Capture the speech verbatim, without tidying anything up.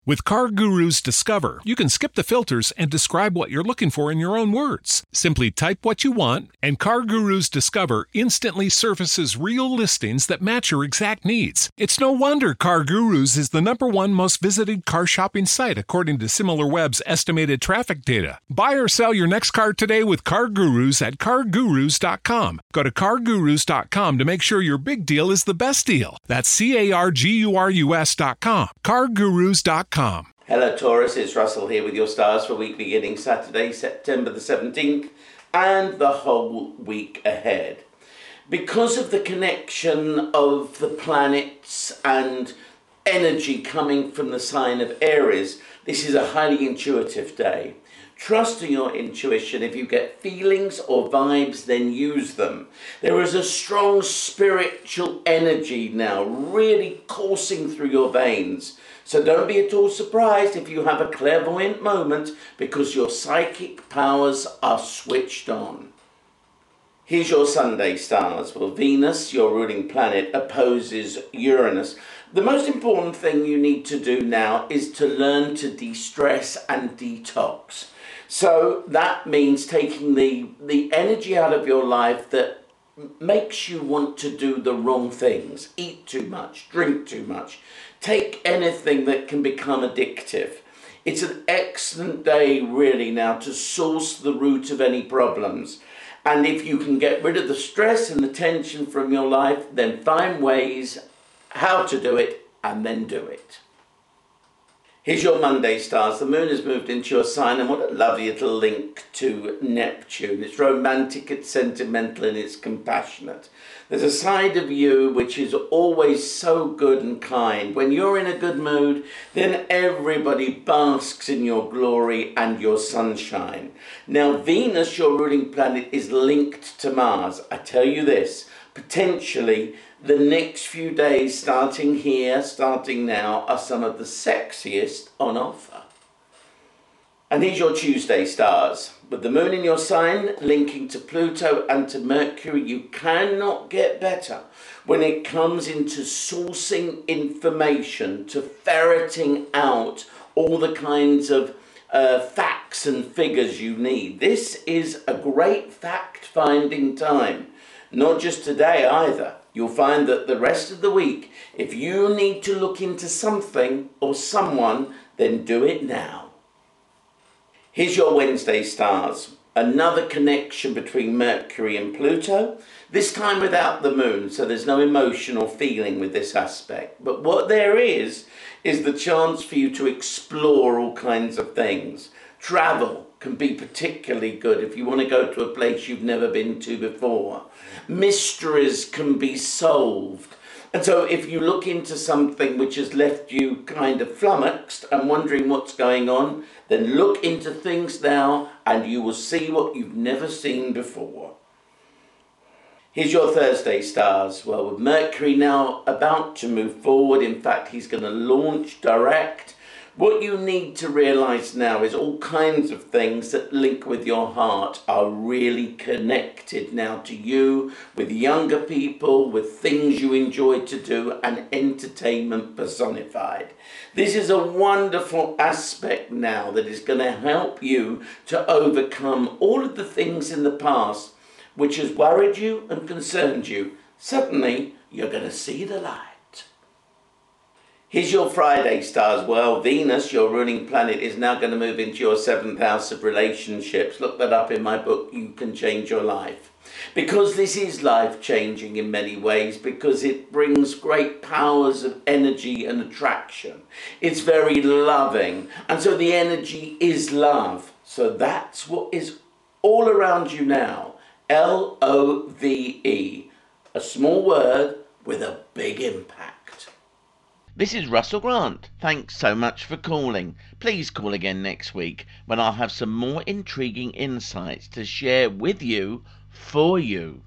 With CarGurus Discover, you can skip the filters and describe what you're looking for in your own words. Simply type what you want, and CarGurus Discover instantly surfaces real listings that match your exact needs. It's no wonder CarGurus is the number one most visited car shopping site according to SimilarWeb's estimated traffic data. Buy or sell your next car today with CarGurus at car gurus dot com. Go to car gurus dot com to make sure your big deal is the best deal. That's C A R G U R U S dot com. car gurus dot com. Hello Taurus, it's Russell here with your stars for week beginning Saturday, September the seventeenth, and the whole week ahead. Because of the connection of the planets and energy coming from the sign of Aries, this is a highly intuitive day. Trust in your intuition. If you get feelings or vibes, then use them. There is a strong spiritual energy now really coursing through your veins. So don't be at all surprised if you have a clairvoyant moment, because your psychic powers are switched on. Here's your Sunday stars. Well, Venus, your ruling planet, opposes Uranus. The most important thing you need to do now is to learn to de-stress and detox. So that means taking the, the energy out of your life that makes you want to do the wrong things. Eat too much, drink too much. Take anything that can become addictive. It's an excellent day really now to source the root of any problems. And if you can get rid of the stress and the tension from your life, then find ways how to do it and then do it. Here's your Monday stars. The moon has moved into your sign, and what a lovely little link to Neptune. It's romantic, it's sentimental, and it's compassionate. There's a side of you which is always so good and kind. When you're in a good mood, then everybody basks in your glory and your sunshine. Now, Venus, your ruling planet, is linked to Mars. I tell you this, potentially the next few days, starting here, starting now, are some of the sexiest on offer. And here's your Tuesday stars. With the moon in your sign, linking to Pluto and to Mercury, you cannot get better when it comes into sourcing information, to ferreting out all the kinds of uh, facts and figures you need. This is a great fact-finding time. Not just today either. You'll find that the rest of the week, if you need to look into something or someone, then do it now. Here's your Wednesday stars. Another connection between Mercury and Pluto, this time without the moon, so there's no emotional feeling with this aspect. But what there is, is the chance for you to explore all kinds of things. Travel can be particularly good if you want to go to a place you've never been to before. Mysteries can be solved. And so if you look into something which has left you kind of flummoxed and wondering what's going on, then look into things now and you will see what you've never seen before. Here's your Thursday stars. Well, with Mercury now about to move forward, in fact, he's going to launch direct. What you need to realise now is all kinds of things that link with your heart are really connected now to you, with younger people, with things you enjoy to do, and entertainment personified. This is a wonderful aspect now that is going to help you to overcome all of the things in the past which has worried you and concerned you. Suddenly, you're going to see the light. Here's your Friday stars. Well, Venus, your ruling planet, is now going to move into your seventh house of relationships. Look that up in my book, You Can Change Your Life. Because this is life-changing in many ways, because it brings great powers of energy and attraction. It's very loving, and so the energy is love. So that's what is all around you now. L O V E. A small word with a big impact. This is Russell Grant. Thanks so much for calling. Please call again next week when I'll have some more intriguing insights to share with you, for you.